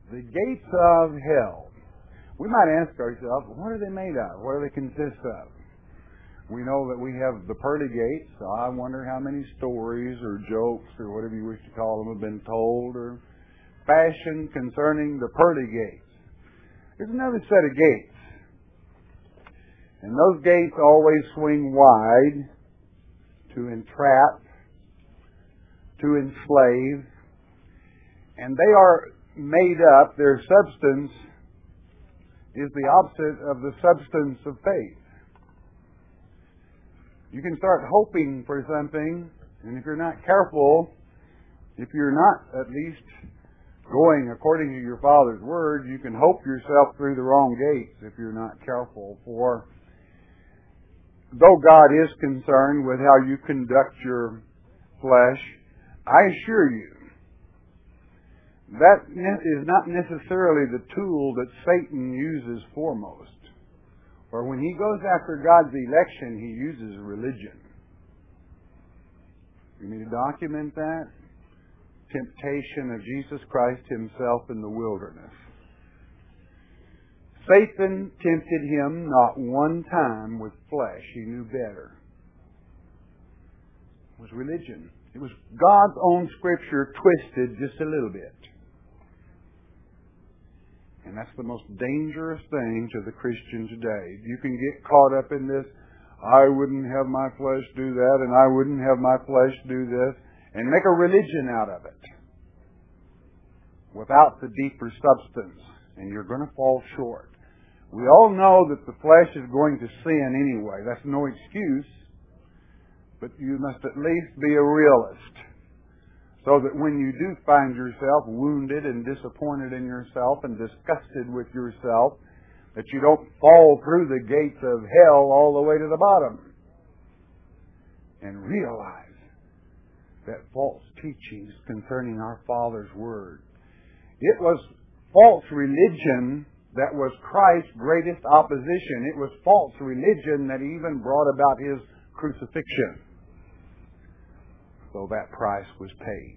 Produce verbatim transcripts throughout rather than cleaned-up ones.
The gates of hell. We might ask ourselves, what are they made of? What do they consist of? We know that we have the pearly gates. So I wonder how many stories or jokes or whatever you wish to call them have been told or fashioned concerning the pearly gates. There's another set of gates. And those gates always swing wide to entrap, to enslave. And they are made up, their substance is the opposite of the substance of faith. You can start hoping for something, and if you're not careful, if you're not at least going according to your Father's Word, you can hope yourself through the wrong gates if you're not careful. For though God is concerned with how you conduct your flesh, I assure you, that is not necessarily the tool that Satan uses foremost. For when he goes after God's election, he uses religion. You need to document that. Temptation of Jesus Christ himself in the wilderness. Satan tempted him not one time with flesh. He knew better. It was religion. It was God's own Scripture twisted just a little bit. And that's the most dangerous thing to the Christian today. You can get caught up in this, I wouldn't have my flesh do that, and I wouldn't have my flesh do this, and make a religion out of it without the deeper substance, and you're going to fall short. We all know that the flesh is going to sin anyway. That's no excuse, but you must at least be a realist. So that when you do find yourself wounded and disappointed in yourself and disgusted with yourself, that you don't fall through the gates of hell all the way to the bottom. And realize that false teachings concerning our Father's Word. It was false religion that was Christ's greatest opposition. It was false religion that even brought about His crucifixion. So that price was paid.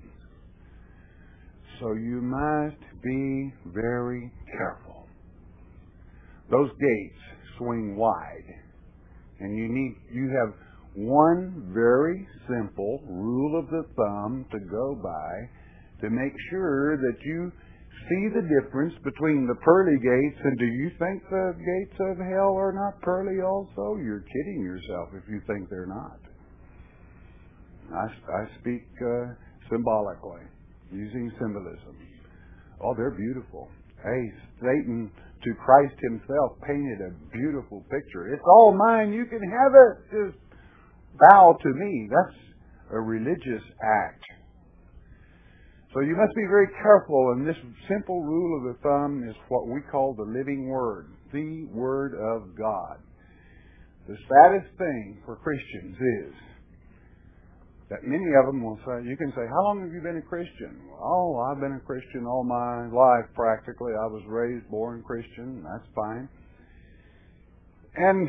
So you must be very careful. Those gates swing wide. And you need, you have one very simple rule of the thumb to go by to make sure that you see the difference between the pearly gates. And do you think the gates of hell are not pearly also? You're kidding yourself if you think they're not. I, I speak uh, symbolically, using symbolism. Oh, they're beautiful. Hey, Satan to Christ himself painted a beautiful picture. It's all mine. You can have it. Just bow to me. That's a religious act. So you must be very careful, and this simple rule of the thumb is what we call the living Word, the Word of God. The saddest thing for Christians is that many of them will say, you can say, how long have you been a Christian? Oh, I've been a Christian all my life practically. I was raised, born Christian. That's fine. And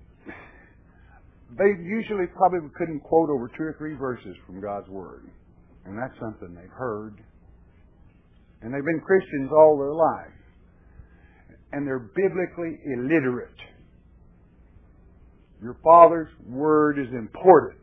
they usually probably couldn't quote over two or three verses from God's Word. And that's something they've heard. And they've been Christians all their life. And they're biblically illiterate. Your Father's Word is important.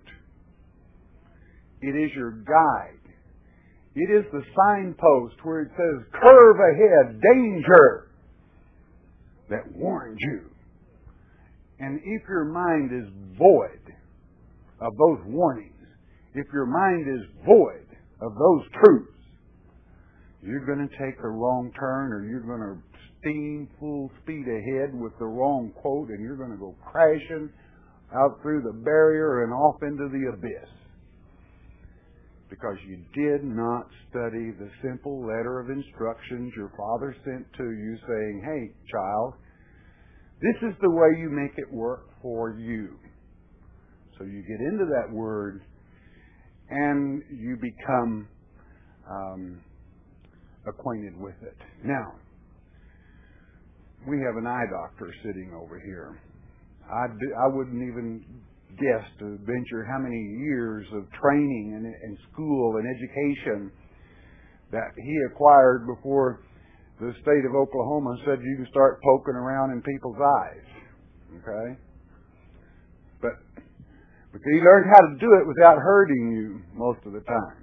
It is your guide. It is the signpost where it says, curve ahead, danger, that warns you. And if your mind is void of those warnings, if your mind is void of those truths, you're going to take a wrong turn, or you're going to steam full speed ahead with the wrong quote, and you're going to go crashing out through the barrier and off into the abyss. Because you did not study the simple letter of instructions your Father sent to you saying, hey, child, this is the way you make it work for you. So you get into that Word and you become um, acquainted with it. Now, we have an eye doctor sitting over here. I, do, I wouldn't even guess to venture how many years of training and, and school and education that he acquired before the state of Oklahoma said you can start poking around in people's eyes. Okay? But, but he learned how to do it without hurting you most of the time.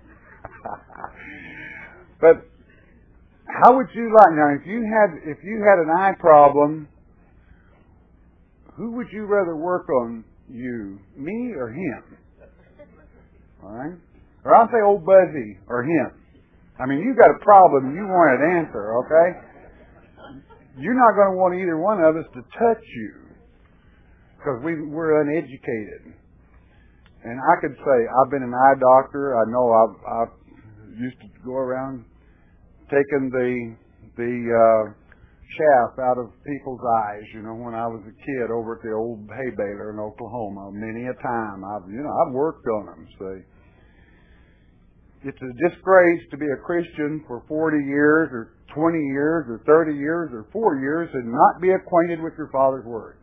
But how would you like, now if you had if you had an eye problem, who would you rather work on you, me or him? All right? Or I'll say old Buzzy or him. I mean, you've got a problem and you want an answer, okay? You're not going to want either one of us to touch you because we, we're uneducated. And I could say, I've been an eye doctor. I know I've, I've used to go around taking the the uh, chaff out of people's eyes, you know, when I was a kid over at the old hay baler in Oklahoma. Many a time, I've you know, I've worked on them. See, it's a disgrace to be a Christian for forty years, or twenty years, or thirty years, or four years, and not be acquainted with your Father's Word.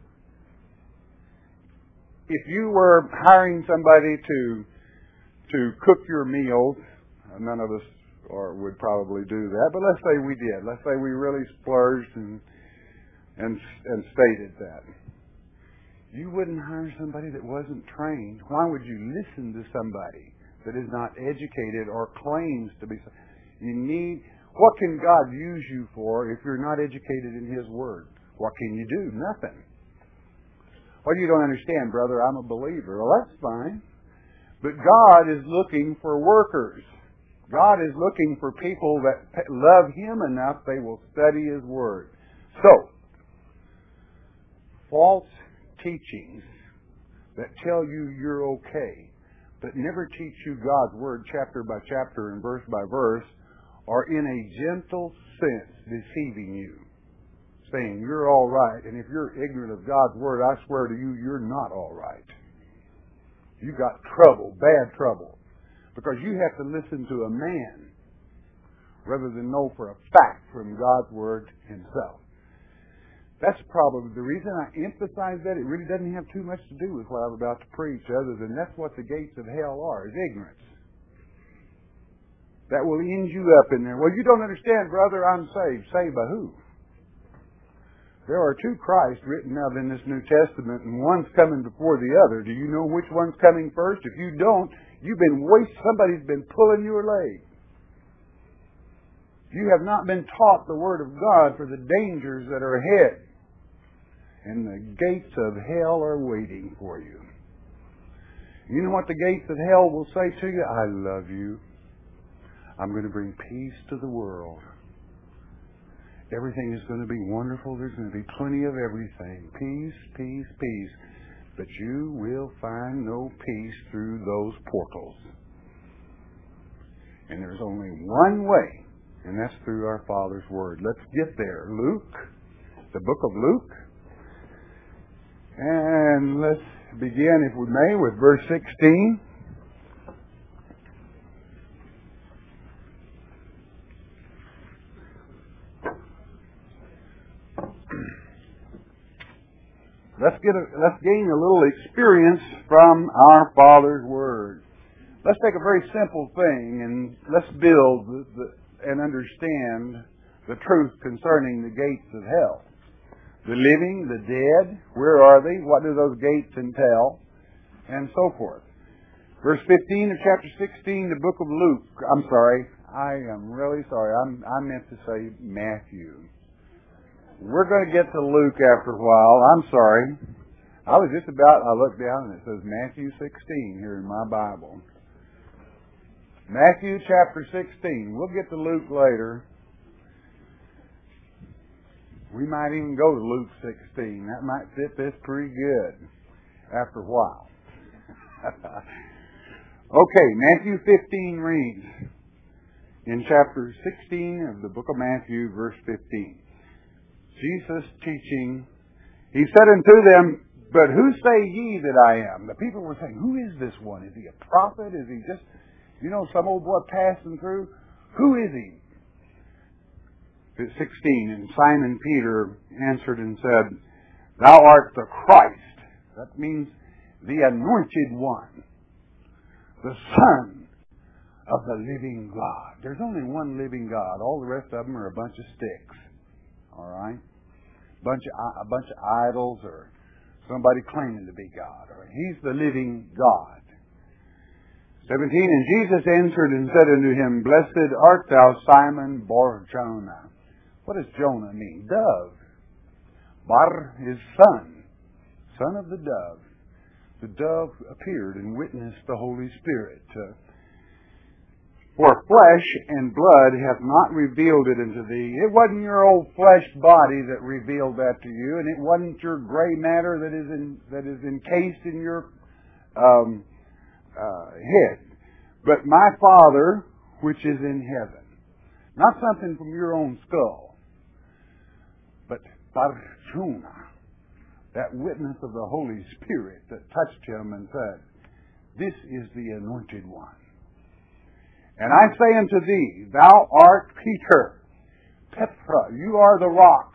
If you were hiring somebody to to cook your meals, none of us or would probably do that, but let's say we did. Let's say we really splurged and and and stated that. You wouldn't hire somebody that wasn't trained. Why would you listen to somebody that is not educated or claims to be? You need. What can God use you for if you're not educated in His Word? What can you do? Nothing. Well, you don't understand, brother. I'm a believer. Well, that's fine. But God is looking for workers. God is looking for people that love Him enough they will study His Word. So, false teachings that tell you you're okay, but never teach you God's Word chapter by chapter and verse by verse, are in a gentle sense deceiving you, saying you're all right, and if you're ignorant of God's Word, I swear to you, you're not all right. You got trouble, bad trouble. Because you have to listen to a man rather than know for a fact from God's Word Himself. That's probably the reason I emphasize that. It really doesn't have too much to do with what I'm about to preach, other than that's what the gates of hell are, is ignorance. That will end you up in there. Well, you don't understand, brother, I'm saved. Saved by who? There are two Christs written of in this New Testament, and one's coming before the other. Do you know which one's coming first? If you don't, you've been wasting. Somebody's been pulling your leg. You have not been taught the Word of God for the dangers that are ahead. And the gates of hell are waiting for you. You know what the gates of hell will say to you? I love you. I'm going to bring peace to the world. Everything is going to be wonderful. There's going to be plenty of everything. Peace, peace, peace. But you will find no peace through those portals. And there's only one way, and that's through our Father's Word. Let's get there. Luke, the book of Luke. And let's begin, if we may, with verse sixteen. Let's get a, let's gain a little experience from our Father's Word. Let's take a very simple thing and let's build the, the, and understand the truth concerning the gates of hell. The living, the dead, where are they? What do those gates entail? And so forth. Verse fifteen of chapter sixteen, the book of Luke. I'm sorry. I am really sorry. I'm, I meant to say Matthew. We're going to get to Luke after a while. I'm sorry. I was just about, I looked down and it says Matthew sixteen here in my Bible. Matthew chapter sixteen. We'll get to Luke later. We might even go to Luke sixteen. That might fit this pretty good after a while. Okay, Matthew fifteen reads in chapter sixteen of the book of Matthew, verse fifteen. Jesus teaching, He said unto them, but who say ye that I am? The people were saying, who is this one? Is he a prophet? Is he just, you know, some old boy passing through? Who is he? sixteen, and Simon Peter answered and said, Thou art the Christ. That means the anointed one, the Son of the living God. There's only one living God. All the rest of them are a bunch of sticks. All right? Bunch of, a bunch of idols or somebody claiming to be God. Or He's the living God. seventeen, and Jesus answered and said unto him, Blessed art thou, Simon Bar-Jonah. What does Jonah mean? Dove. Bar is son. Son of the dove. The dove appeared and witnessed the Holy Spirit. Uh, For flesh and blood hath not revealed it unto thee. It wasn't your old flesh body that revealed that to you, and it wasn't your gray matter that is in, that is encased in your um, uh, head. But my Father, which is in heaven. Not something from your own skull, but Bar-Jonah, that witness of the Holy Spirit that touched him and said, This is the anointed one. And I say unto thee, Thou art Peter, Petra, you are the rock.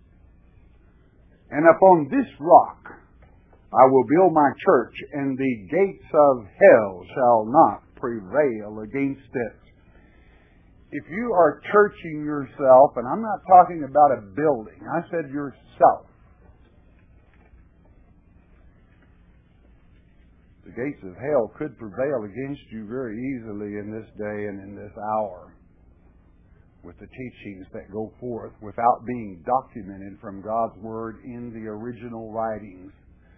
And upon this rock I will build my church, and the gates of hell shall not prevail against it. If you are churching yourself, and I'm not talking about a building, I said yourself. The gates of hell could prevail against you very easily in this day and in this hour with the teachings that go forth without being documented from God's Word in the original writings.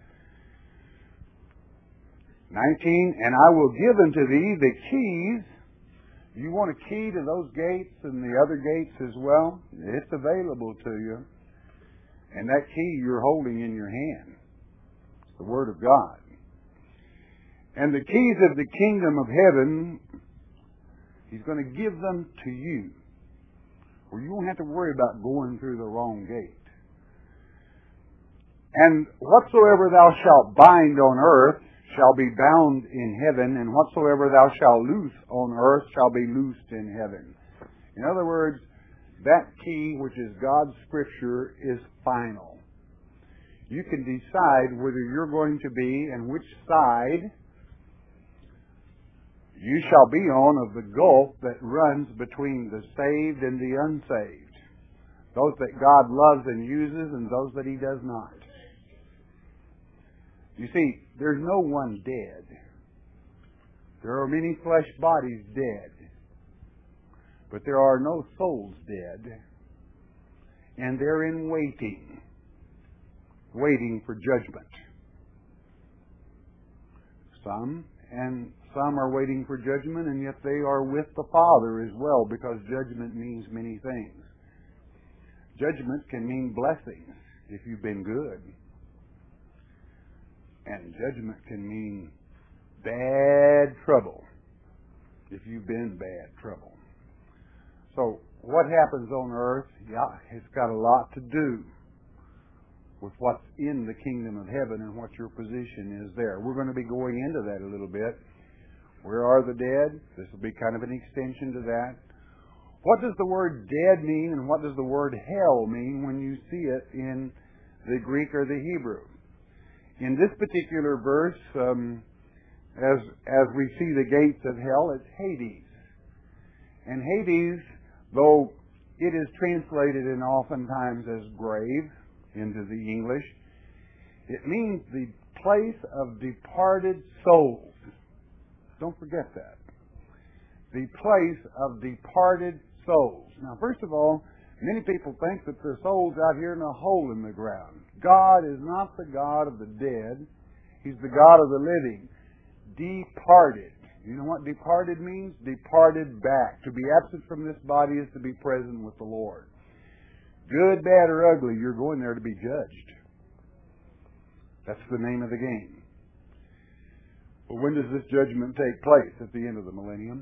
nineteen, and I will give unto thee the keys. You want a key to those gates and the other gates as well? It's available to you. And that key you're holding in your hand. It's the Word of God. And the keys of the kingdom of heaven, He's going to give them to you. Where you won't have to worry about going through the wrong gate. And whatsoever thou shalt bind on earth shall be bound in heaven, and whatsoever thou shalt loose on earth shall be loosed in heaven. In other words, that key, which is God's Scripture, is final. You can decide whether you're going to be and which side you shall be on of the gulf that runs between the saved and the unsaved. Those that God loves and uses and those that He does not. You see, there's no one dead. There are many flesh bodies dead. But there are no souls dead. And they're in waiting. Waiting for judgment. Some, and some are waiting for judgment, and yet they are with the Father as well, because judgment means many things. Judgment can mean blessings if you've been good. And judgment can mean bad trouble if you've been bad trouble. So what happens on earth, yeah, it's got a lot to do with what's in the kingdom of heaven and what your position is there. We're going to be going into that a little bit. Where are the dead? This will be kind of an extension to that. What does the word dead mean, and what does the word hell mean when you see it in the Greek or the Hebrew? In this particular verse, um, as as we see the gates of hell, it's Hades. And Hades, though it is translated in oftentimes as grave into the English, it means the place of departed souls. Don't forget that. The place of departed souls. Now, first of all, many people think that their soul's out here in a hole in the ground. God is not the God of the dead. He's the God of the living. Departed. You know what departed means? Departed back. To be absent from this body is to be present with the Lord. Good, bad, or ugly, you're going there to be judged. That's the name of the game. But when does this judgment take place? At the end of the millennium.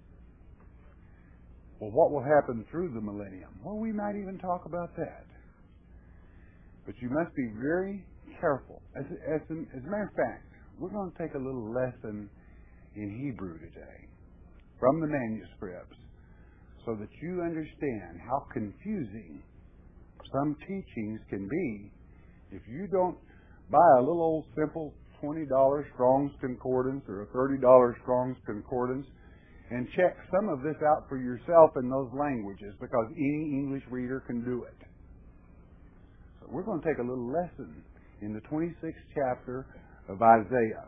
Well, what will happen through the millennium? Well, we might even talk about that. But you must be very careful. As, as, as a matter of fact, we're going to take a little lesson in Hebrew today from the manuscripts so that you understand how confusing some teachings can be if you don't buy a little old simple twenty dollars Strong's Concordance or a thirty dollars Strong's Concordance And check some of this out for yourself in those languages, because any English reader can do it. So we're going to take a little lesson in the twenty-sixth chapter of Isaiah.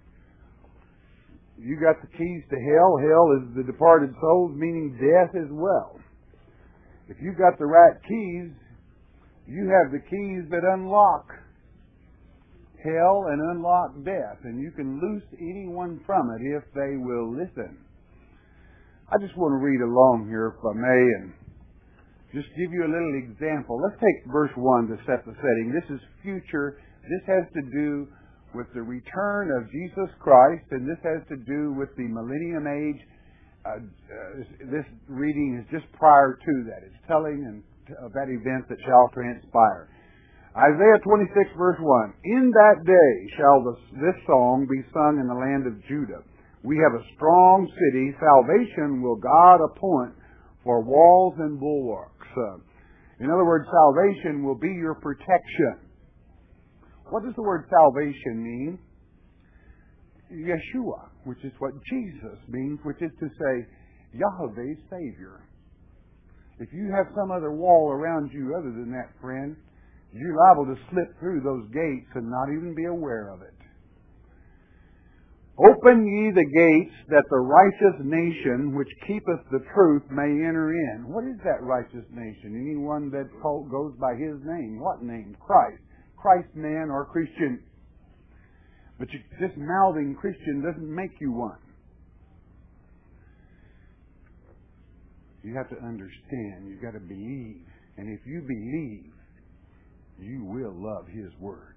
You got the keys to hell. Hell is the departed souls, meaning death as well. If you've got the right keys, you have the keys that unlock hell and unlock death, and you can loose anyone from it if they will listen. I just want to read along here, if I may, and just give you a little example. Let's take verse one to set the setting. This is future. This has to do with the return of Jesus Christ, and this has to do with the millennium age. Uh, uh, this reading is just prior to that. It's telling and of that event that shall transpire. Isaiah twenty-six, verse one. In that day shall this, this song be sung in the land of Judah. We have a strong city. Salvation will God appoint for walls and bulwarks. Uh, in other words, salvation will be your protection. What does the word salvation mean? Yeshua, which is what Jesus means, which is to say, Yahweh's Savior. If you have some other wall around you other than that, friend, you're liable to slip through those gates and not even be aware of it. Open ye the gates, that the righteous nation which keepeth the truth may enter in. What is that righteous nation? Anyone that goes by His name. What name? Christ. Christ man or Christian. But you, just mouthing Christian doesn't make you one. You have to understand. You've got to believe. And if you believe, you will love His Word.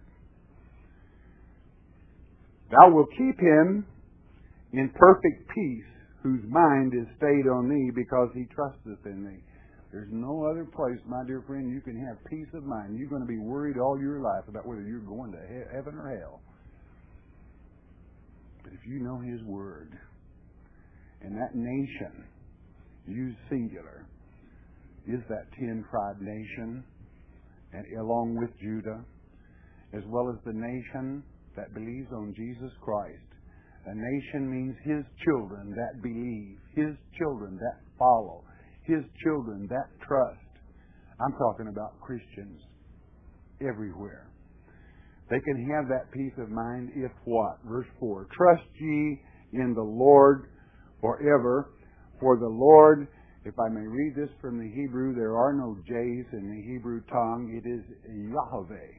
Thou wilt keep him in perfect peace, whose mind is stayed on Thee, because he trusteth in Thee. There's no other place, my dear friend, you can have peace of mind. You're going to be worried all your life about whether you're going to heaven or hell. But if you know His Word, and that nation, used singular, is that ten-tribe nation, and along with Judah, as well as the nation that believes on Jesus Christ. A nation means His children that believe, His children that follow, His children that trust. I'm talking about Christians everywhere. They can have that peace of mind if what? Verse four. Trust ye in the Lord forever. For the Lord, if I may read this from the Hebrew, there are no J's in the Hebrew tongue. It is Yahweh.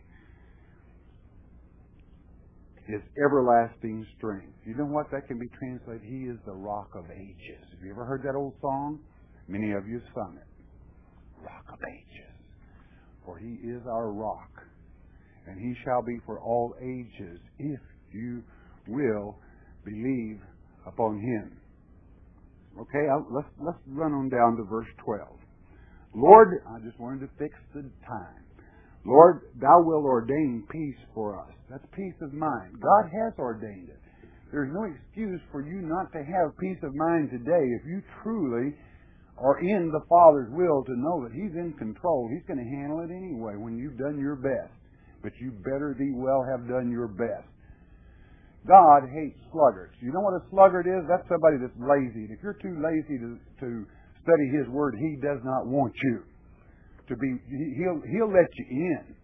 His everlasting strength. You know what that can be translated? He is the rock of ages. Have you ever heard that old song? Many of you have sung it. Rock of ages. For He is our rock, and He shall be for all ages, if you will believe upon Him. Okay, I'll, let's let's run on down to verse twelve. Lord, I just wanted to fix the time. Lord, Thou wilt ordain peace for us. That's peace of mind. God has ordained it. There's no excuse for you not to have peace of mind today if you truly are in the Father's will to know that He's in control. He's going to handle it anyway when you've done your best. But you better thee well have done your best. God hates sluggards. You know what a sluggard is? That's somebody that's lazy. If you're too lazy to, to study His Word, He does not want you to be. He'll, he'll let you in.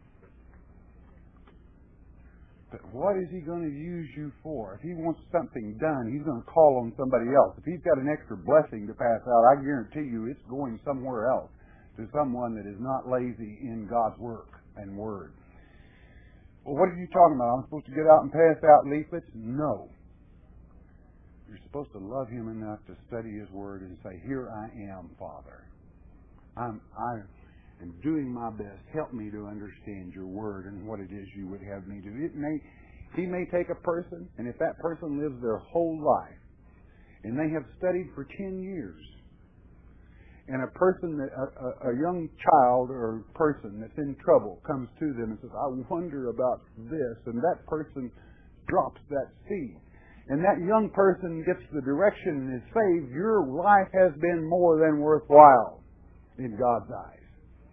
But what is He going to use you for? If He wants something done, He's going to call on somebody else. If He's got an extra blessing to pass out, I guarantee you it's going somewhere else, to someone that is not lazy in God's work and Word. Well, what are you talking about? I'm supposed to get out and pass out leaflets? No. You're supposed to love Him enough to study His Word and say, here I am, Father. I'm, I am doing my best. Help me to understand Your Word and what it is You would have me do. It may, He may take a person, and if that person lives their whole life, and they have studied for ten years, and a person, that, a, a, a young child or person that's in trouble comes to them and says, I wonder about this, and that person drops that seed, and that young person gets the direction and is saved, your life has been more than worthwhile in God's eyes.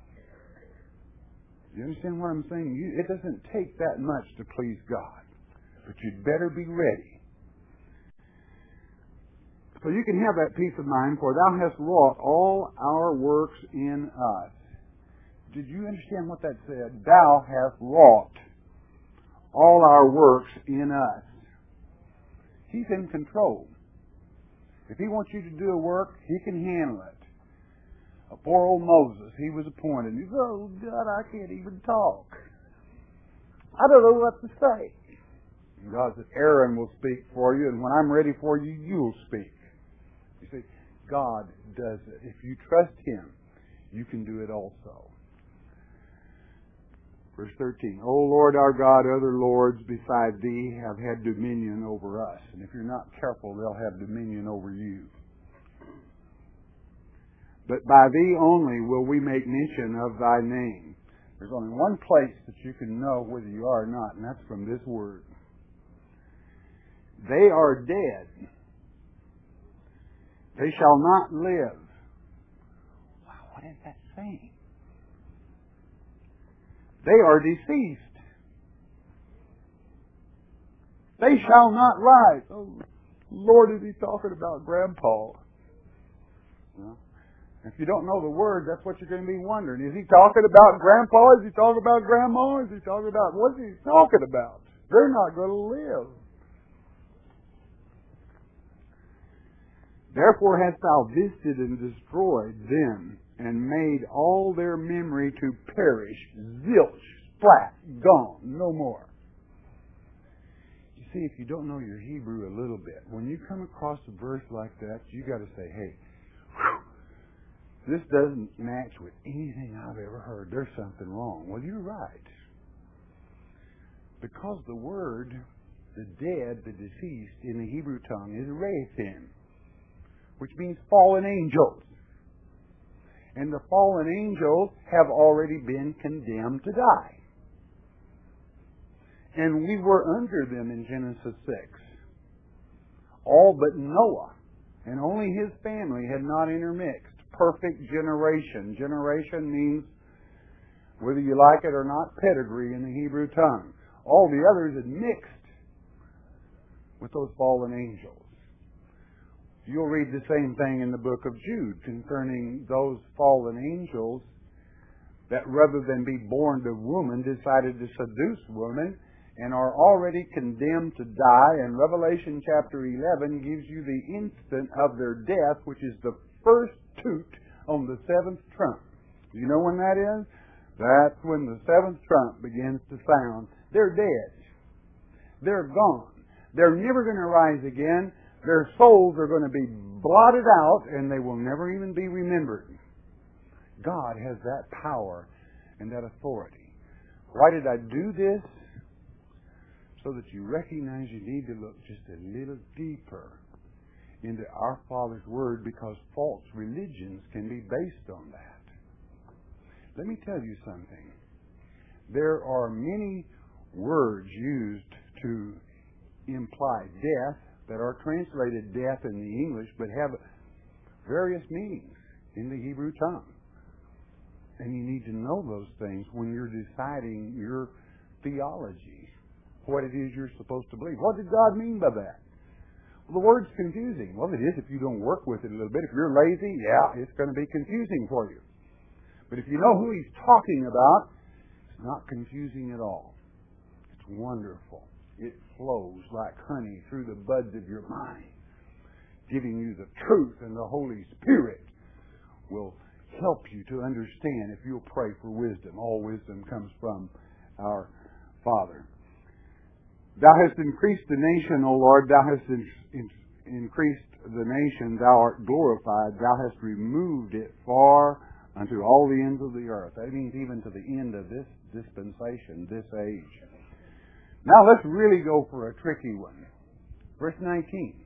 You understand what I'm saying? You, it doesn't take that much to please God, but you'd better be ready. So you can have that peace of mind, for thou hast wrought all our works in us. Did you understand what that said? Thou hast wrought all our works in us. He's in control. If He wants you to do a work, He can handle it. A poor old Moses, he was appointed. He said, oh, God, I can't even talk. I don't know what to say. And God said, Aaron will speak for you, and when I'm ready for you, you'll speak. You see, God does it. If you trust Him, you can do it also. Verse thirteen, O Lord our God, other lords beside Thee have had dominion over us. And if you're not careful, they'll have dominion over you. But by Thee only will we make mention of Thy name. There's only one place that you can know whether you are or not, and that's from this word. They are dead. They shall not live. Wow, what is that saying? They are deceased. They shall not rise. Oh, Lord, is He talking about Grandpa? Well, if you don't know the word, that's what you're going to be wondering. Is He talking about Grandpa? Is He talking about Grandma? Is He talking about... What is He talking about? They're not going to live. Therefore hast Thou visited and destroyed them, and made all their memory to perish. Zilch, splat, gone, no more. You see, if you don't know your Hebrew a little bit, when you come across a verse like that, you got to say, hey, whew, this doesn't match with anything I've ever heard. There's something wrong. Well, you're right. Because the word, the dead, the deceased, in the Hebrew tongue is Rephim, which means fallen angels. And the fallen angels have already been condemned to die. And we were under them in Genesis six. All but Noah. And only his family had not intermixed. Perfect generation. Generation means, whether you like it or not, pedigree in the Hebrew tongue. All the others had mixed with those fallen angels. You'll read the same thing in the book of Jude concerning those fallen angels that rather than be born to woman decided to seduce woman and are already condemned to die. And Revelation chapter eleven gives you the instant of their death, which is the first toot on the seventh trump. You know when that is? That's when the seventh trump begins to sound. They're dead. They're gone. They're never going to rise again. Their souls are going to be blotted out, and they will never even be remembered. God has that power and that authority. Why did I do this? So that you recognize you need to look just a little deeper into our Father's Word, because false religions can be based on that. Let me tell you something. There are many words used to imply death that are translated death in the English, but have various meanings in the Hebrew tongue. And you need to know those things when you're deciding your theology, what it is you're supposed to believe. What did God mean by that? Well, the word's confusing. Well, it is if you don't work with it a little bit. If you're lazy, yeah, it's going to be confusing for you. But if you know who He's talking about, it's not confusing at all. It's wonderful. It flows like honey through the buds of your mind, giving you the truth, and the Holy Spirit will help you to understand if you'll pray for wisdom. All wisdom comes from our Father. Thou hast increased the nation, O Lord. Thou hast in, in, increased the nation. Thou art glorified. Thou hast removed it far unto all the ends of the earth. That means even to the end of this dispensation, this age. Now let's really go for a tricky one. Verse nineteen.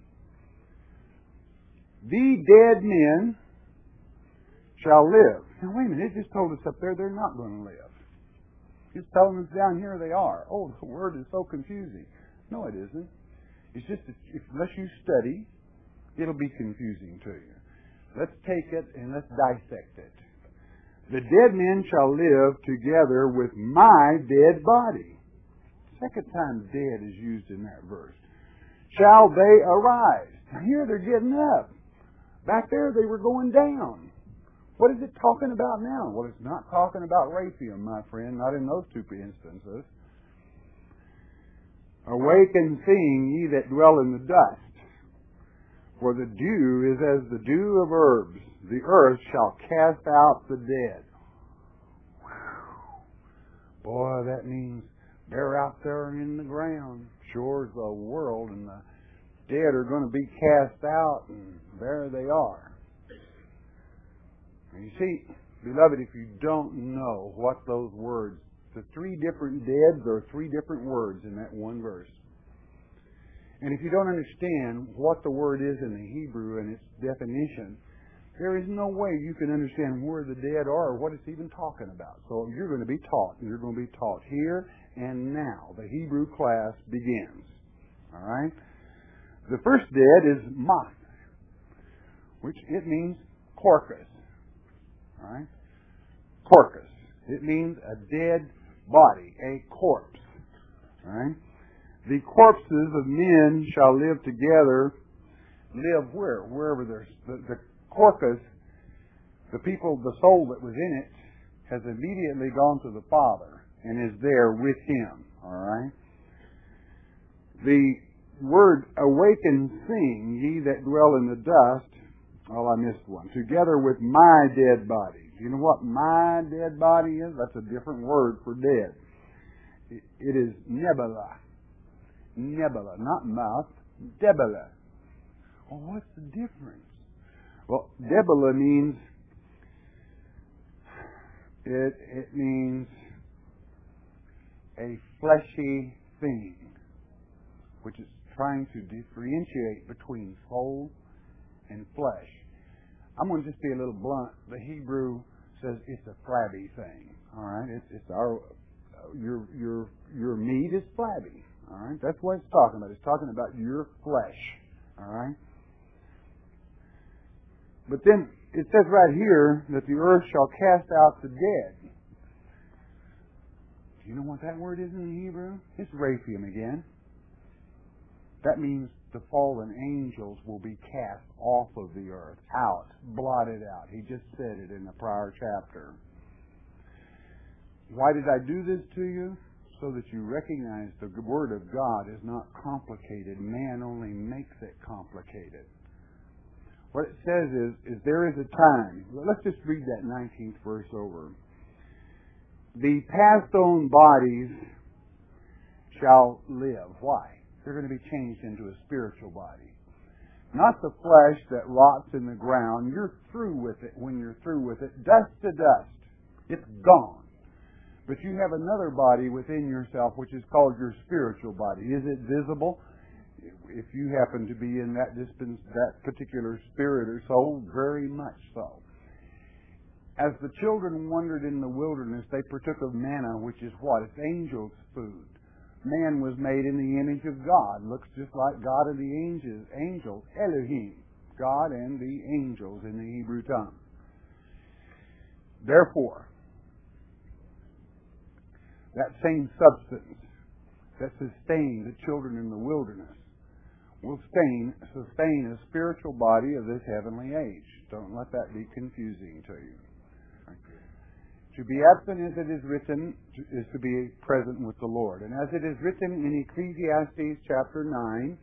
The dead men shall live. Now wait a minute, it just told us up there they're not going to live. It's telling us down here they are. Oh, the word is so confusing. No, it isn't. It's just that if, unless you study, it'll be confusing to you. Let's take it and let's dissect it. The dead men shall live together with my dead body. Second time dead is used in that verse. Shall they arise? Now here they're getting up. Back there they were going down. What is it talking about now? Well, it's not talking about Raphaim, my friend, not in those two instances. Awake and sing, ye that dwell in the dust, for the dew is as the dew of herbs. The earth shall cast out the dead. Boy, that means they're out there in the ground. Sure as the world, and the dead are going to be cast out, and there they are. And you see, beloved, if you don't know what those words, the three different deads are three different words in that one verse. And if you don't understand what the word is in the Hebrew and its definition, there is no way you can understand where the dead are or what it's even talking about. So you're going to be taught, and you're going to be taught here and now. The Hebrew class begins. All right? The first dead is Mach, which it means Corcus. All right? Corcus. It means a dead body, a corpse. All right? The corpses of men shall live together. Live where? Wherever there's the, the corpus, the people, the soul that was in it, has immediately gone to the Father and is there with Him. All right? The word awake and sing, ye that dwell in the dust. Oh, I missed one. Together with my dead body. You know what my dead body is? That's a different word for dead. It is nebula. Nebula, not mouth. Debula. Well, what's the difference? Well, debula means it it means a fleshy thing, which is trying to differentiate between soul and flesh. I'm going to just be a little blunt. The Hebrew says it's a flabby thing. All right, it's it's our your your your meat is flabby. All right, that's what it's talking about. It's talking about your flesh. All right. But then it says right here that the earth shall cast out the dead. Do you know what that word is in the Hebrew? It's Raphaim again. That means the fallen angels will be cast off of the earth, out, blotted out. He just said it in the prior chapter. Why did I do this to you? So that you recognize the Word of God is not complicated. Man only makes it complicated. What it says is, is there is a time. Let's just read that nineteenth verse over. The passed on bodies shall live. Why? They're going to be changed into a spiritual body. Not the flesh that rots in the ground. You're through with it when you're through with it. Dust to dust. It's gone. But you have another body within yourself which is called your spiritual body. Is it visible? If you happen to be in that distance, that particular spirit or soul, very much so. As the children wandered in the wilderness, they partook of manna, which is what? It's angels' food. Man was made in the image of God. Looks just like God and the angels. Angels, Elohim. God and the angels in the Hebrew tongue. Therefore, that same substance that sustained the children in the wilderness will sustain, sustain a spiritual body of this heavenly age. Don't let that be confusing to you. To be absent, as it is written, is to be present with the Lord. And as it is written in Ecclesiastes chapter nine,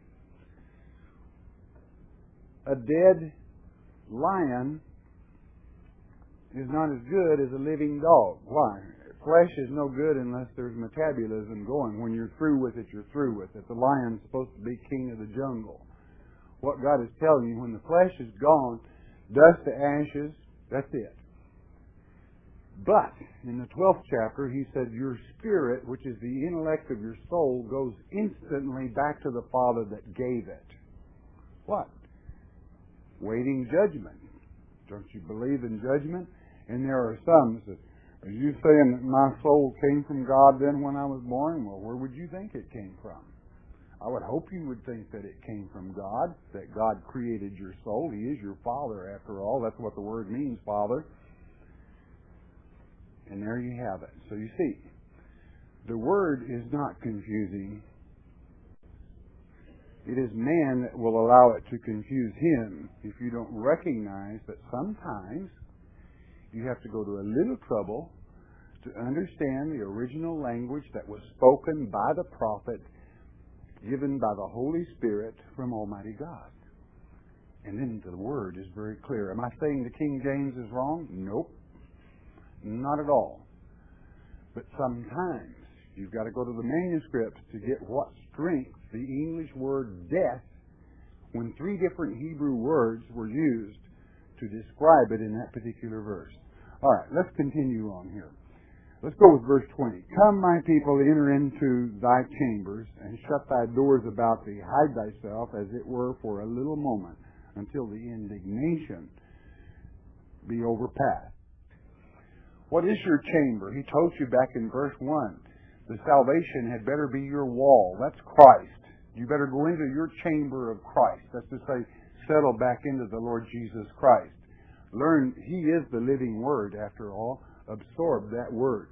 a dead lion is not as good as a living dog. Why? Flesh is no good unless there's metabolism going. When you're through with it, you're through with it. The lion's supposed to be king of the jungle. What God is telling you, when the flesh is gone, dust to ashes, that's it. But in the twelfth chapter, he said, your spirit, which is the intellect of your soul, goes instantly back to the Father that gave it. What? Waiting judgment. Don't you believe in judgment? And there are some that say, are you saying that my soul came from God then when I was born? Well, where would you think it came from? I would hope you would think that it came from God, that God created your soul. He is your Father, after all. That's what the word means, Father. And there you have it. So you see, the word is not confusing. It is man that will allow it to confuse him if you don't recognize that sometimes you have to go to a little trouble to understand the original language that was spoken by the prophet, given by the Holy Spirit from Almighty God. And then the Word is very clear. Am I saying the King James is wrong? Nope. Not at all. But sometimes you've got to go to the manuscript to get what strength the English word death, when three different Hebrew words were used to describe it in that particular verse. All right, let's continue on here. Let's go with verse twenty. Come, my people, enter into thy chambers, and shut thy doors about thee. Hide thyself, as it were, for a little moment, until the indignation be overpassed. What is your chamber? He told you back in verse one. The salvation had better be your wall. That's Christ. You better go into your chamber of Christ. That's to say, settle back into the Lord Jesus Christ. Learn He is the living Word, after all. Absorb that Word.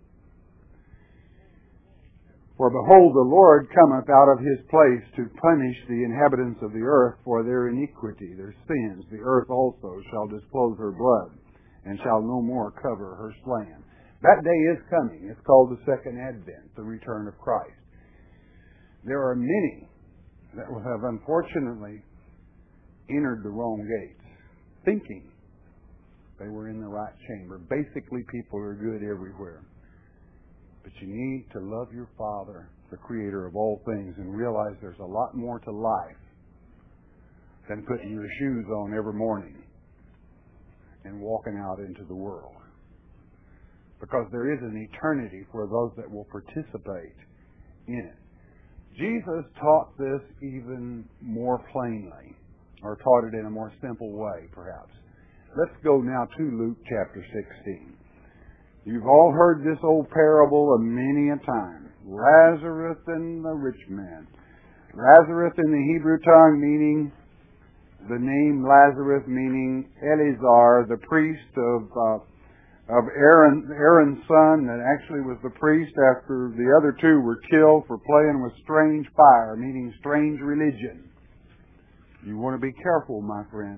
For behold, the Lord cometh out of His place to punish the inhabitants of the earth for their iniquity, their sins. The earth also shall disclose her blood, and shall no more cover her slain. That day is coming. It's called the Second Advent, the return of Christ. There are many that have unfortunately entered the wrong gates, thinking they were in the right chamber. Basically, people are good everywhere. But you need to love your Father, the Creator of all things, and realize there's a lot more to life than putting your shoes on every morning and walking out into the world. Because there is an eternity for those that will participate in it. Jesus taught this even more plainly, or taught it in a more simple way, perhaps. Let's go now to Luke chapter sixteen. You've all heard this old parable a many a time. Lazarus and the rich man. Lazarus in the Hebrew tongue meaning, the name Lazarus meaning Eleazar, the priest of uh, of Aaron, Aaron's son, that actually was the priest after the other two were killed for playing with strange fire, meaning strange religion. You want to be careful, my friend.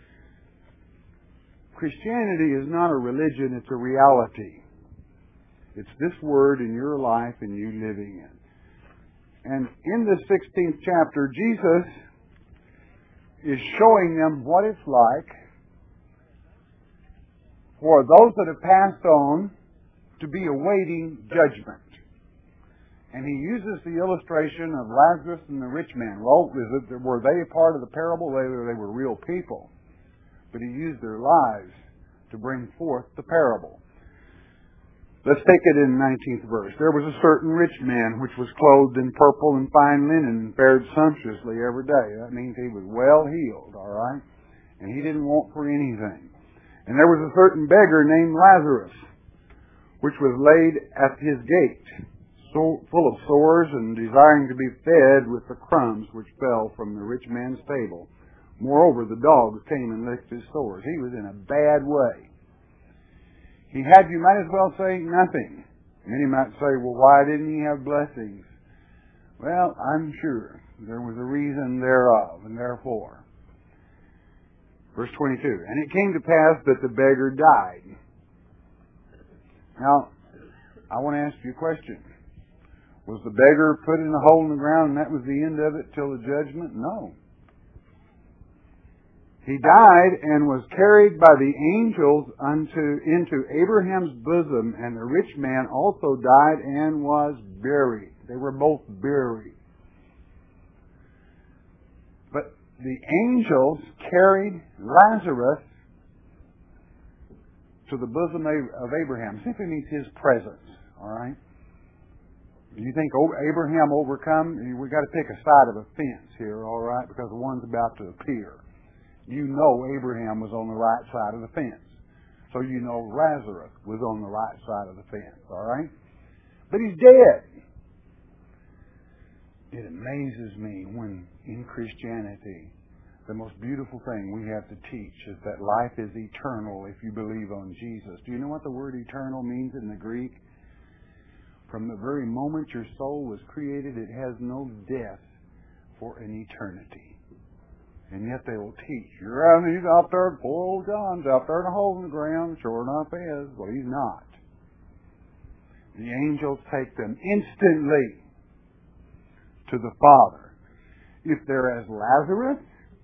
Christianity is not a religion, it's a reality. It's this Word in your life and you living it. And in the sixteenth chapter, Jesus is showing them what it's like for those that have passed on to be awaiting judgment. And he uses the illustration of Lazarus and the rich man. Well, is it, were they a part of the parable? They were, they were real people. But he used their lives to bring forth the parable. Let's take it in the nineteenth verse. There was a certain rich man which was clothed in purple and fine linen and fared sumptuously every day. That means he was well healed, all right? And he didn't want for anything. And there was a certain beggar named Lazarus, which was laid at his gate, so full of sores and desiring to be fed with the crumbs which fell from the rich man's table. Moreover, the dogs came and licked his sores. He was in a bad way. He had, you might as well say, nothing. Many might say, well, why didn't he have blessings? Well, I'm sure there was a reason thereof, and therefore. Verse twenty-two, and it came to pass that the beggar died. Now, I want to ask you a question. Was the beggar put in a hole in the ground and that was the end of it till the judgment? No. He died and was carried by the angels unto into Abraham's bosom, and the rich man also died and was buried. They were both buried. But the angels carried Lazarus to the bosom of Abraham. Simply means his presence. All right? Do you think Abraham overcome? We've got to pick a side of a fence here, all right, because the one's about to appear. You know Abraham was on the right side of the fence. So you know Lazarus was on the right side of the fence, all right? But he's dead. It amazes me when in Christianity the most beautiful thing we have to teach is that life is eternal if you believe on Jesus. Do you know what the word eternal means in the Greek? From the very moment your soul was created, it has no death for an eternity. And yet they will teach. You're out, he's out there, poor old John's out there in a hole in the ground. Sure enough he is. Well, he's not. The angels take them instantly to the Father. If they're as Lazarus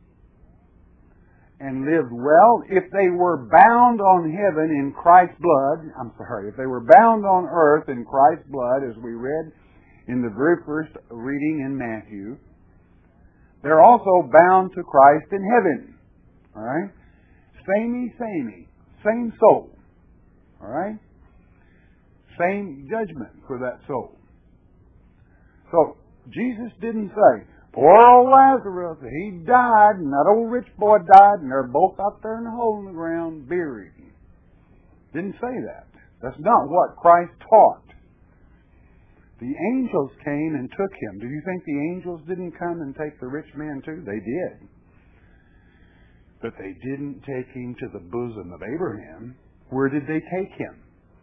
and lived well, if they were bound on heaven in Christ's blood, I'm sorry, if they were bound on earth in Christ's blood, as we read in the very first reading in Matthew, they're also bound to Christ in heaven. All right? Samey, samey. Same soul. All right? Same judgment for that soul. So, Jesus didn't say, poor old Lazarus, he died, and that old rich boy died, and they're both out there in a hole in the ground, buried. Didn't say that. That's not what Christ taught. The angels came and took him. Do you think the angels didn't come and take the rich man too? They did. But they didn't take him to the bosom of Abraham. Where did they take him?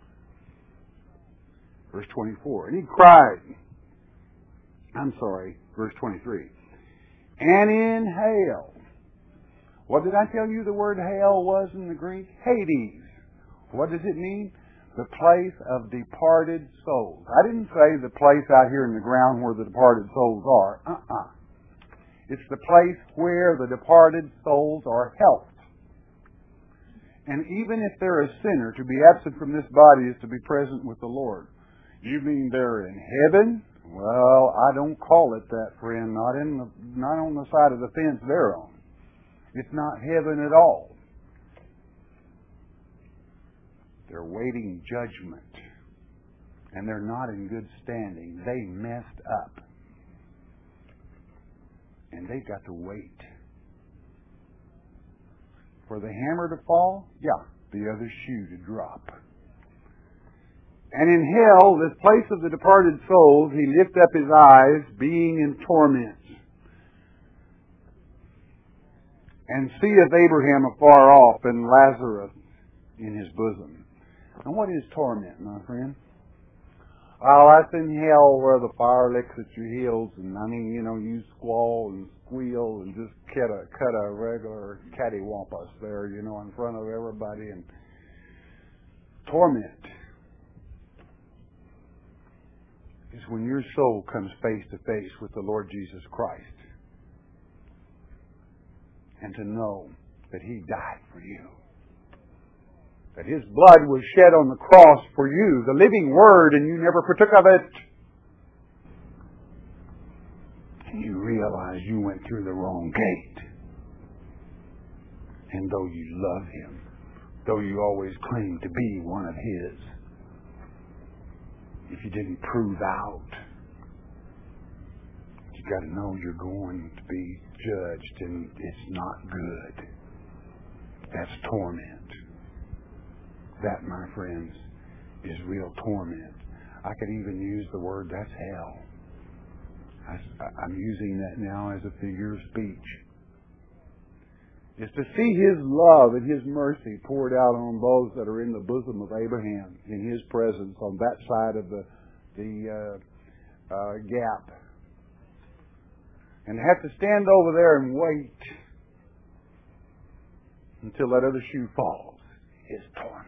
Verse twenty-four. And he cried. I'm sorry, verse twenty-three. And in hell. What did I tell you the word hell was in the Greek? Hades. What does it mean? The place of departed souls. I didn't say the place out here in the ground where the departed souls are. Uh-uh. It's the place where the departed souls are helped. And even if they're a sinner, to be absent from this body is to be present with the Lord. You mean they're in heaven? Well, I don't call it that, friend. Not in the, not on the side of the fence they're on. It's not heaven at all. They're waiting judgment. And they're not in good standing. They messed up. And they've got to wait. For the hammer to fall? Yeah. The other shoe to drop. And in hell, this place of the departed souls, he lift up his eyes, being in torments, and seeth Abraham afar off, and Lazarus in his bosom. Now, what is torment, my friend? Well, that's in hell where the fire licks at your heels, and I mean, you know, you squall and squeal and just cut a cut a regular cattywampus there, you know, in front of everybody, and torment is when your soul comes face to face with the Lord Jesus Christ, and to know that He died for you. That His blood was shed on the cross for you, the living Word, and you never partook of it. And you realize you went through the wrong gate. And though you love Him, though you always claim to be one of His, if you didn't prove out, you got to know you're going to be judged, and it's not good. That's torment. That, my friends, is real torment. I could even use the word, that's hell. I, I'm using that now as a figure of speech. It's to see His love and His mercy poured out on those that are in the bosom of Abraham, in His presence on that side of the, the uh, uh, gap. And have to stand over there and wait until that other shoe falls. Is torment.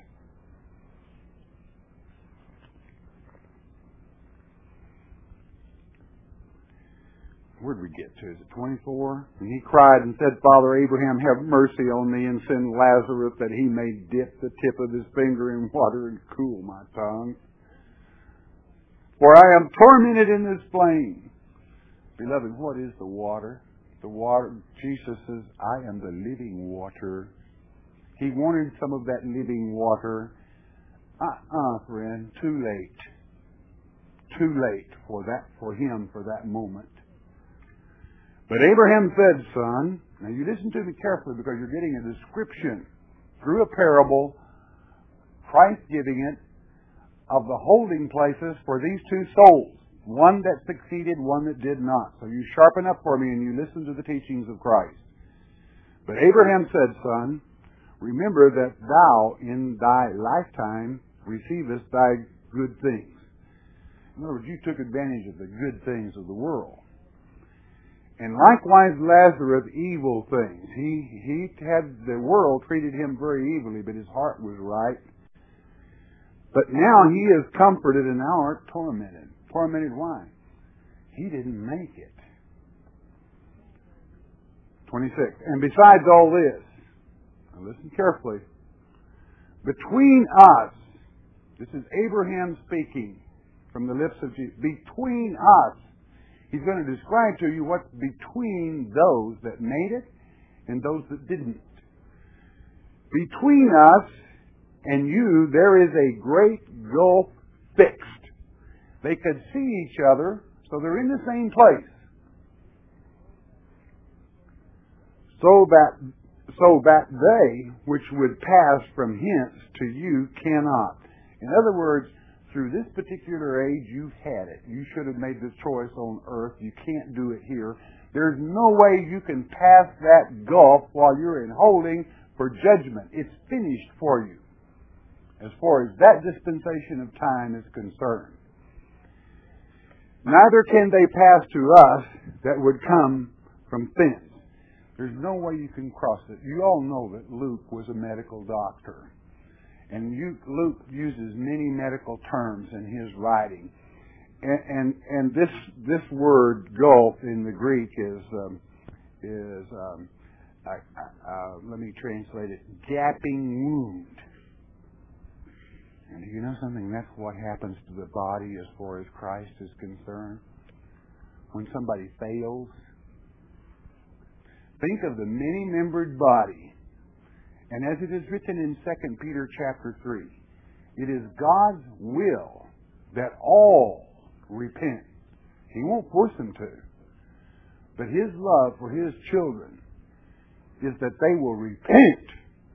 Where did we get to? Is it twenty-four? And he cried and said, Father Abraham, have mercy on me, and send Lazarus that he may dip the tip of his finger in water and cool my tongue. For I am tormented in this flame. Beloved, what is the water? The water, Jesus says, I am the living water. He wanted some of that living water. Uh-uh, friend, too late. Too late for that, for him, for that moment. But Abraham said, son, now you listen to me carefully because you're getting a description through a parable, Christ giving it, of the holding places for these two souls. One that succeeded, one that did not. So you sharpen up for me and you listen to the teachings of Christ. But Abraham said, son, remember that thou in thy lifetime receivest thy good things. In other words, you took advantage of the good things of the world. And likewise Lazarus, evil things. He he had the world treated him very evilly, but his heart was right. But now he is comforted and now art tormented. Tormented why? He didn't make it. twenty-six. And besides all this, now listen carefully, between us, this is Abraham speaking from the lips of Jesus, between us, he's going to describe to you what's between those that made it and those that didn't. Between us and you, there is a great gulf fixed. They could see each other, so they're in the same place. So that, so that they, which would pass from hence to you, cannot. In other words, through this particular age, you've had it. You should have made this choice on earth. You can't do it here. There's no way you can pass that gulf while you're in holding for judgment. It's finished for you, as far as that dispensation of time is concerned. Neither can they pass to us that would come from thence. There's no way you can cross it. You all know that Luke was a medical doctor. And you, Luke uses many medical terms in his writing. And, and, and this this word gulf in the Greek is, um, is um, uh, uh, let me translate it, gaping wound. And do you know something? That's what happens to the body as far as Christ is concerned. When somebody fails, think of the many-membered body. And as it is written in Second Peter chapter three, it is God's will that all repent. He won't force them to. But His love for His children is that they will repent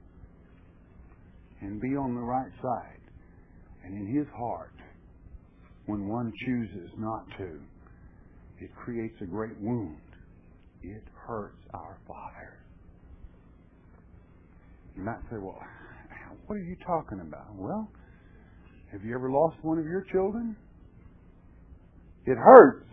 and be on the right side. And in His heart, when one chooses not to, it creates a great wound. It hurts our Father. You might say, well, what are you talking about? Well, have you ever lost one of your children? It hurts.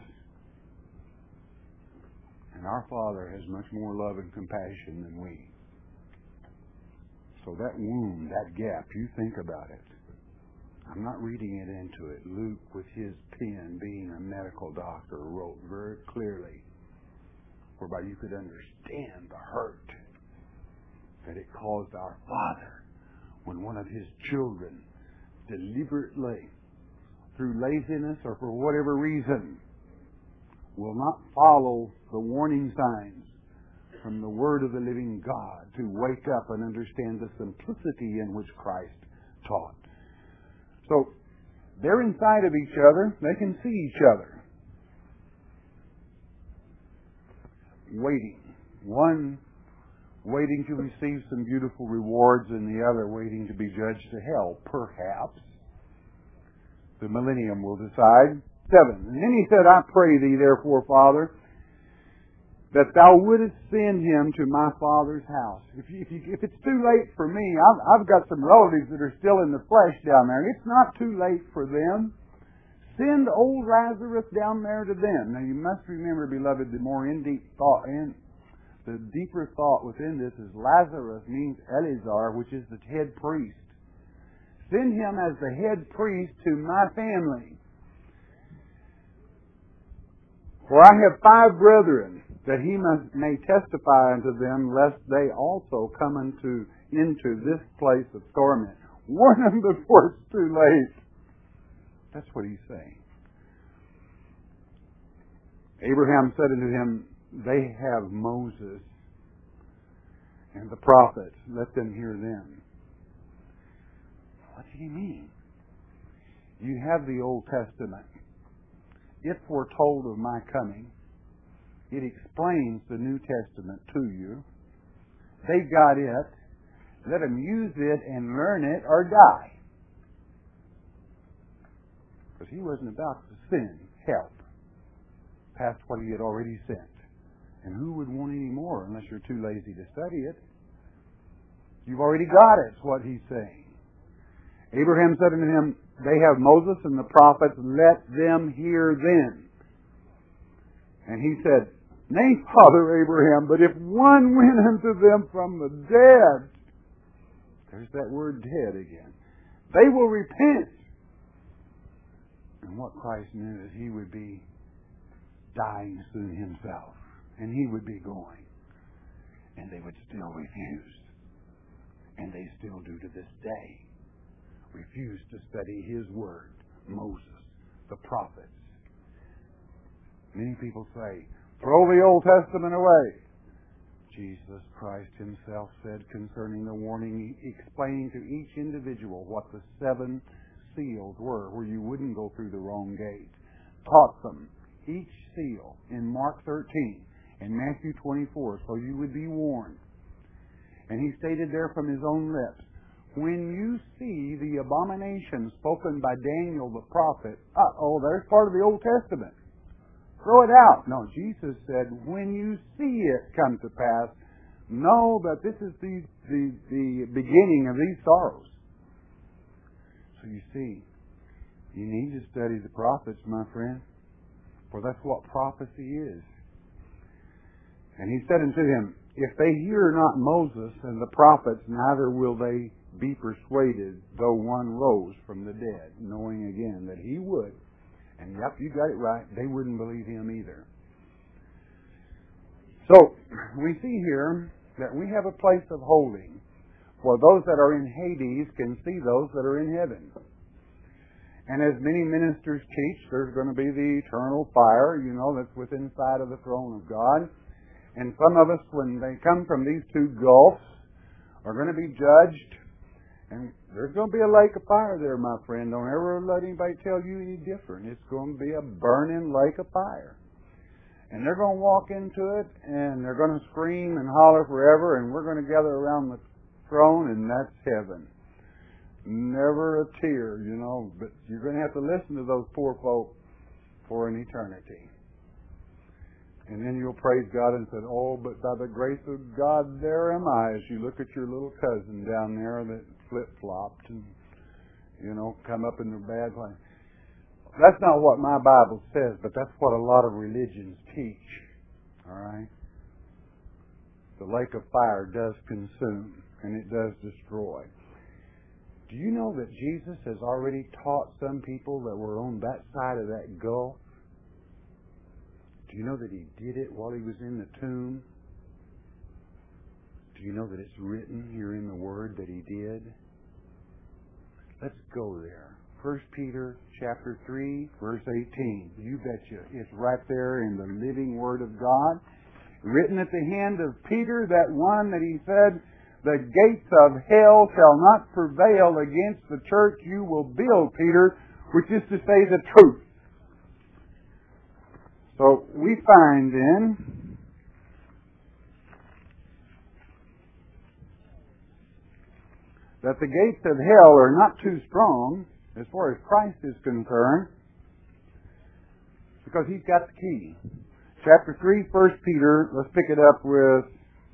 And our Father has much more love and compassion than we. So that wound, that gap, you think about it. I'm not reading it into it. Luke, with his pen, being a medical doctor, wrote very clearly, whereby you could understand the hurt that it caused our Father when one of His children deliberately, through laziness or for whatever reason, will not follow the warning signs from the Word of the living God to wake up and understand the simplicity in which Christ taught. So, they're inside of each other. They can see each other. Waiting. One waiting to receive some beautiful rewards and the other waiting to be judged to hell, perhaps. The millennium will decide. Seven. And then he said, I pray thee, therefore, Father, that thou wouldest send him to my Father's house. If, you, if, you, if it's too late for me, I've, I've got some relatives that are still in the flesh down there. It's not too late for them. Send old Lazarus down there to them. Now you must remember, beloved, the more in-deep thought, in, the deeper thought within this is Lazarus means Eleazar, which is the head priest. Send him as the head priest to my family. For I have five brethren, that he must, may testify unto them, lest they also come into, into this place of torment. Warn them before it's too late. That's what he's saying. Abraham said unto him, they have Moses and the prophets. Let them hear them. What did he mean? You have the Old Testament. It foretold of my coming. It explains the New Testament to you. They got it. Let them use it and learn it or die. Because he wasn't about to send help past what he had already sent. And who would want any more unless you're too lazy to study it? You've already got it, is what he's saying. Abraham said unto him, they have Moses and the prophets, let them hear them. And he said, Nay, Father Abraham, but if one went unto them from the dead, there's that word dead again, they will repent. And what Christ meant is He would be dying soon Himself, and He would be going, and they would still refuse. And they still do to this day. Refuse to study His Word, Moses, the prophets. Many people say, throw the Old Testament away. Jesus Christ Himself said concerning the warning, explaining to each individual what the seven seals were, where you wouldn't go through the wrong gate. Taught them each seal in Mark thirteen and Matthew twenty-four, so you would be warned. And He stated there from His own lips, when you see the abomination spoken by Daniel the prophet, uh-oh, there's part of the Old Testament. Throw it out. No, Jesus said, when you see it come to pass, know that this is the, the, the beginning of these sorrows. So you see, you need to study the prophets, my friend, for that's what prophecy is. And He said unto him, if they hear not Moses and the prophets, neither will they be persuaded, though one rose from the dead, knowing again that He would. And yep, you got it right. They wouldn't believe Him either. So, we see here that we have a place of holding. For those that are in Hades can see those that are in heaven. And as many ministers teach, there's going to be the eternal fire, you know, that's within sight of the throne of God. And some of us, when they come from these two gulfs, are going to be judged. And there's going to be a lake of fire there, my friend. Don't ever let anybody tell you any different. It's going to be a burning lake of fire. And they're going to walk into it, and they're going to scream and holler forever, and we're going to gather around the throne, and that's heaven. Never a tear, you know, but you're going to have to listen to those poor folk for an eternity. And then you'll praise God and say, oh, but by the grace of God, there am I, as you look at your little cousin down there that flip-flopped and, you know, come up in the bad place. That's not what my Bible says, but that's what a lot of religions teach. All right? The lake of fire does consume, and it does destroy. Do you know that Jesus has already taught some people that were on that side of that gulf? Do you know that He did it while He was in the tomb? Do you know that it's written here in the Word that He did? Let's go there. First Peter chapter three, verse eighteen. You betcha. It's right there in the living Word of God. Written at the hand of Peter, that one that he said, the gates of hell shall not prevail against the church you will build, Peter, which is to say the truth. So we find then that the gates of hell are not too strong as far as Christ is concerned, because He's got the key. Chapter three, First Peter, let's pick it up with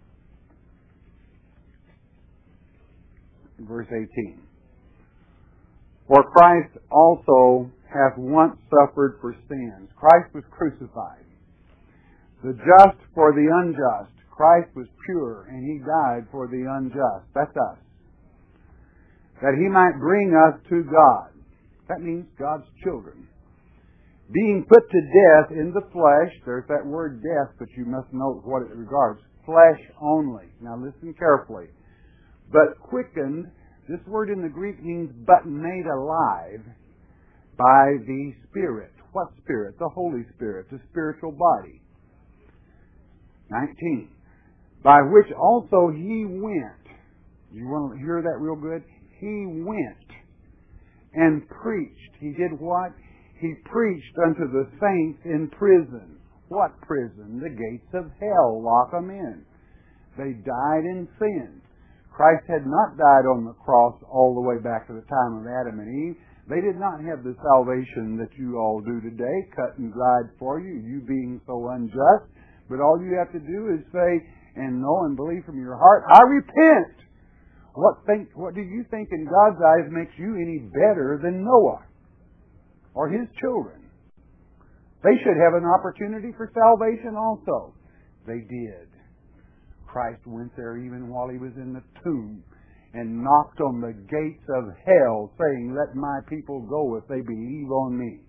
verse eighteen. For Christ also hath once suffered for sins. Christ was crucified. The just for the unjust. Christ was pure, and He died for the unjust. That's us. That He might bring us to God. That means God's children. Being put to death in the flesh. There's that word death, but you must note what it regards. Flesh only. Now listen carefully. But quickened, this word in the Greek means but made alive by the Spirit. What Spirit? The Holy Spirit, the spiritual body. nineteen. By which also He went. You want to hear that real good? He went and preached. He did what? He preached unto the saints in prison. What prison? The gates of hell. Lock them in. They died in sin. Christ had not died on the cross all the way back to the time of Adam and Eve. They did not have the salvation that you all do today, cut and dried for you, you being so unjust. But all you have to do is say and know and believe from your heart, I repent. What think? What do you think in God's eyes makes you any better than Noah or his children? They should have an opportunity for salvation also. They did. Christ went there even while He was in the tomb and knocked on the gates of hell, saying, "Let my people go if they believe on me."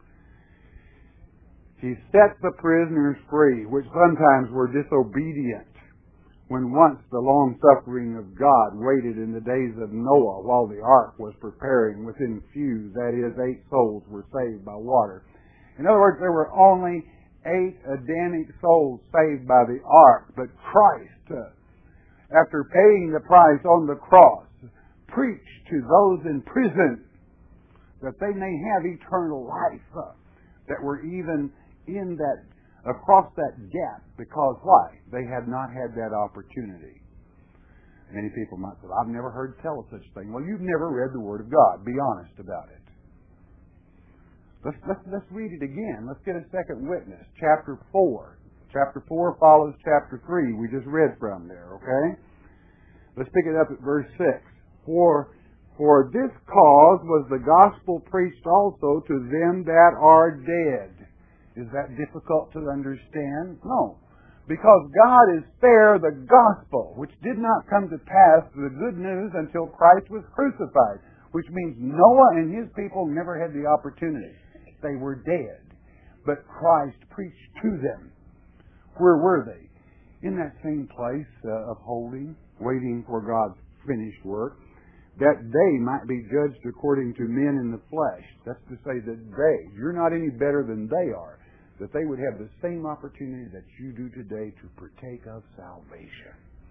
He set the prisoners free, which sometimes were disobedient, when once the long-suffering of God waited in the days of Noah while the ark was preparing. Within few, that is, eight souls were saved by water. In other words, there were only eight Adamic souls saved by the ark, but Christ, uh, after paying the price on the cross, preached to those in prison that they may have eternal life, uh, that were even in that, across that gap, because why? They had not had that opportunity. Many people might say, "I've never heard tell of such a thing." Well, you've never read the Word of God. Be honest about it. Let's, let's, let's read it again. Let's get a second witness. Chapter four. Chapter four follows chapter three. We just read from there, okay? Let's pick it up at verse six. For, for this cause was the gospel preached also to them that are dead. Is that difficult to understand? No. Because God is fair, the gospel, which did not come to pass, the good news, until Christ was crucified, which means Noah and his people never had the opportunity. They were dead. But Christ preached to them. Where were they? In that same place uh, of holding, waiting for God's finished work, that they might be judged according to men in the flesh. That's to say that they, you're not any better than they are, that they would have the same opportunity that you do today to partake of salvation.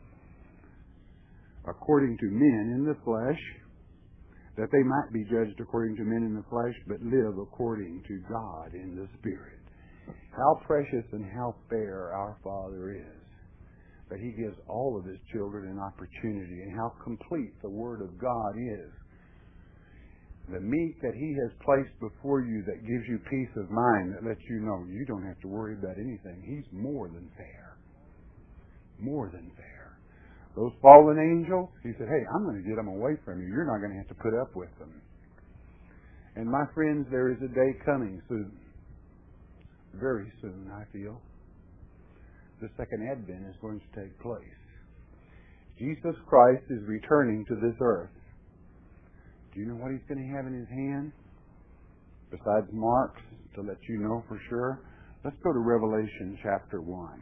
According to men in the flesh, that they might be judged according to men in the flesh, but live according to God in the Spirit. How precious and how fair our Father is, that He gives all of His children an opportunity, and how complete the Word of God is. The meat that He has placed before you that gives you peace of mind, that lets you know you don't have to worry about anything. He's more than fair. More than fair. Those fallen angels, He said, "Hey, I'm going to get them away from you. You're not going to have to put up with them." And my friends, there is a day coming soon. Very soon, I feel. The second advent is going to take place. Jesus Christ is returning to this earth. Do you know what He's going to have in His hand? Besides marks, to let you know for sure. Let's go to Revelation chapter one.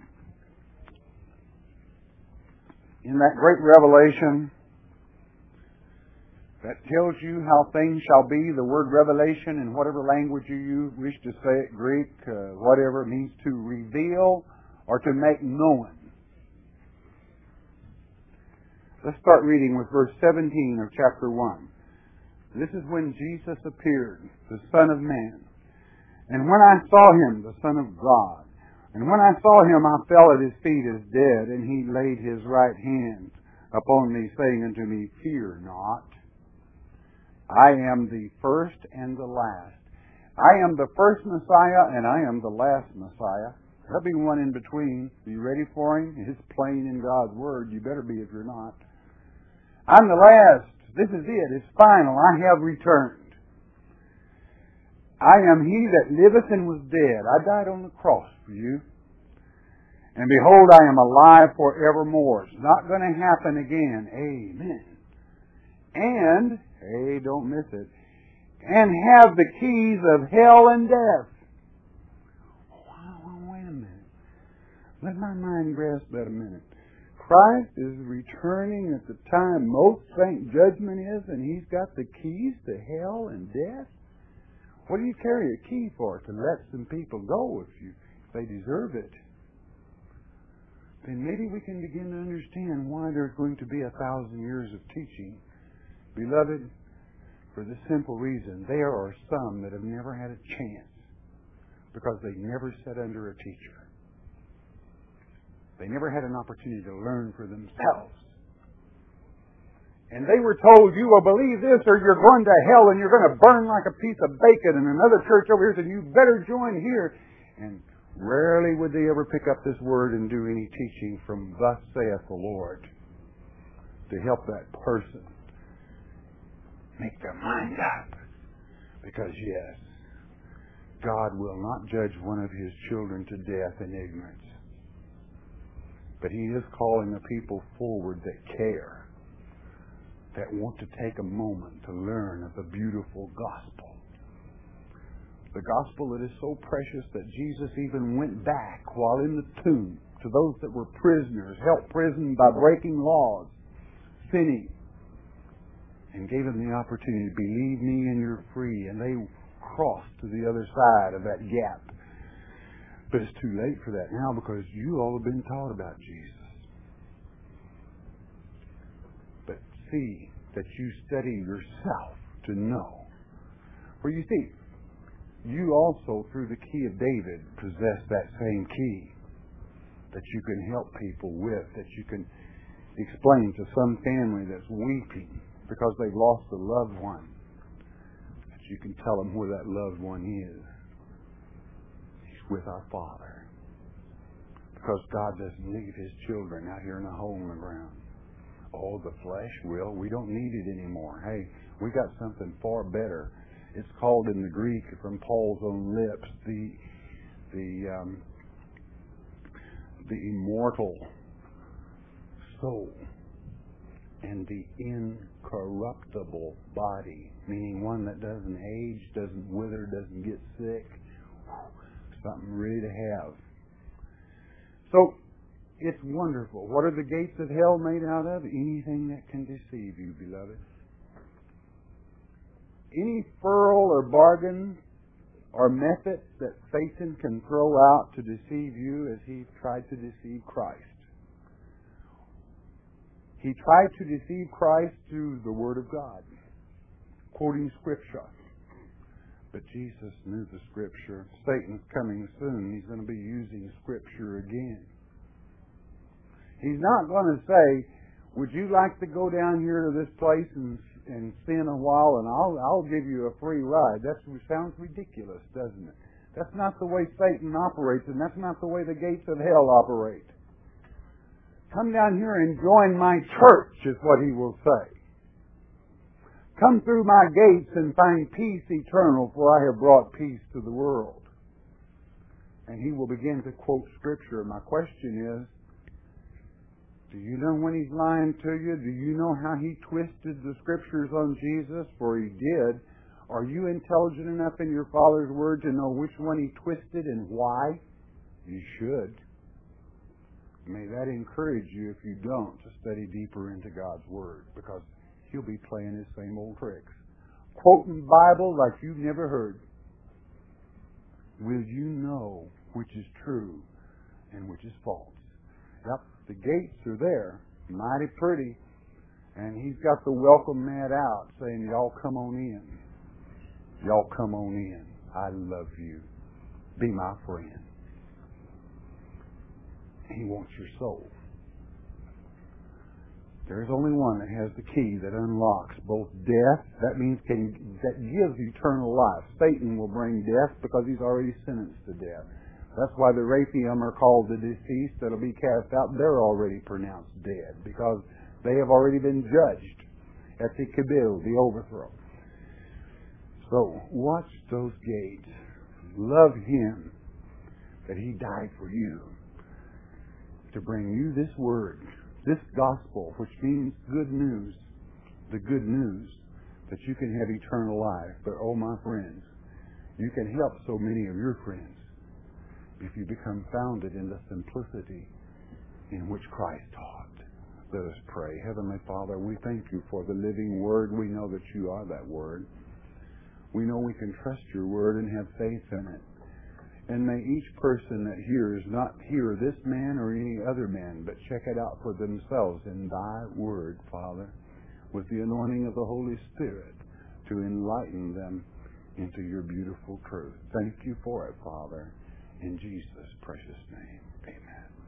In that great revelation that tells you how things shall be, the word revelation, in whatever language you wish to say it, Greek, uh, whatever, it means to reveal or to make known. Let's start reading with verse seventeen of chapter one. This is when Jesus appeared, the Son of Man. "And when I saw Him, the Son of God, and when I saw Him, I fell at His feet as dead, and He laid His right hand upon me, saying unto me, Fear not. I am the first and the last. I am the first Messiah, and I am the last Messiah." There'll be one in between. Are you ready for Him? It's plain in God's Word. You better be if you're not. "I'm the last. This is it. It's final. I have returned. I am He that liveth and was dead. I died on the cross for you. And behold, I am alive forevermore." It's not going to happen again. Amen. "And," hey, don't miss it, "and have the keys of hell and death." Wow, wait a minute. Let my mind grasp that a minute. Christ is returning at the time most think judgment is, and He's got the keys to hell and death? What do you carry a key for? To let some people go if you if they deserve it. Then maybe we can begin to understand why there's going to be a thousand years of teaching. Beloved, for the simple reason, there are some that have never had a chance because they never sat under a teacher. They never had an opportunity to learn for themselves. And they were told, "You will believe this or you're going to hell and you're going to burn like a piece of bacon." And another church over here said, "You better join here." And rarely would they ever pick up this word and do any teaching from "Thus saith the Lord" to help that person make their mind up. Because yes, God will not judge one of His children to death in ignorance. But He is calling a people forward that care, that want to take a moment to learn of the beautiful gospel. The gospel that is so precious that Jesus even went back while in the tomb to those that were prisoners, held prison by breaking laws, sinning, and gave them the opportunity to believe me and you're free. And they crossed to the other side of that gap. But it's too late for that now because you all have been taught about Jesus. But see that you study yourself to know. For you see, you also, through the key of David, possess that same key that you can help people with, that you can explain to some family that's weeping because they've lost a loved one, that you can tell them where that loved one is. He's with our Father. Because God doesn't leave His children out here in a hole in the ground. Oh, the flesh will. We don't need it anymore. Hey, we got something far better. It's called in the Greek, from Paul's own lips, the the um, the immortal soul and the incorruptible body, meaning one that doesn't age, doesn't wither, doesn't get sick. Something really to have. So, it's wonderful. What are the gates of hell made out of? Anything that can deceive you, beloved. Any furl or bargain or method that Satan can throw out to deceive you as he tried to deceive Christ. He tried to deceive Christ through the Word of God, quoting Scripture. But Jesus knew the Scripture. Satan's coming soon. He's going to be using Scripture again. He's not going to say, would you like to go down here to this place and and sin a while and I'll I'll give you a free ride? That sounds ridiculous, doesn't it? That's not the way Satan operates, and that's not the way the gates of hell operate. Come down here and join my church, is what he will say. Come through my gates and find peace eternal, for I have brought peace to the world. And he will begin to quote Scripture. My question is, do you know when he's lying to you? Do you know how he twisted the Scriptures on Jesus? For he did. Are you intelligent enough in your Father's Word to know which one he twisted and why? You should. May that encourage you, if you don't, to study deeper into God's Word, because he'll be playing his same old tricks. Quoting Bible like you've never heard. Will you know which is true and which is false? Yep, the gates are there, mighty pretty, and he's got the welcome mat out saying, y'all come on in. Y'all come on in. I love you. Be my friend. He wants your soul. There's only one that has the key that unlocks both death, that means can, that gives eternal life. Satan will bring death because he's already sentenced to death. That's why the Raphaim are called the deceased that'll be cast out. They're already pronounced dead because they have already been judged at the Kabul, the overthrow. So watch those gates. Love him that he died for you to bring you this word, this gospel, which means good news, the good news that you can have eternal life. But oh, my friends, you can help so many of your friends if you become founded in the simplicity in which Christ taught. Let us pray. Heavenly Father, we thank you for the living Word. We know that you are that Word. We know we can trust your Word and have faith in it. And may each person that hears not hear this man or any other man, but check it out for themselves in thy Word, Father, with the anointing of the Holy Spirit to enlighten them into your beautiful truth. Thank you for it, Father. In Jesus' precious name, amen.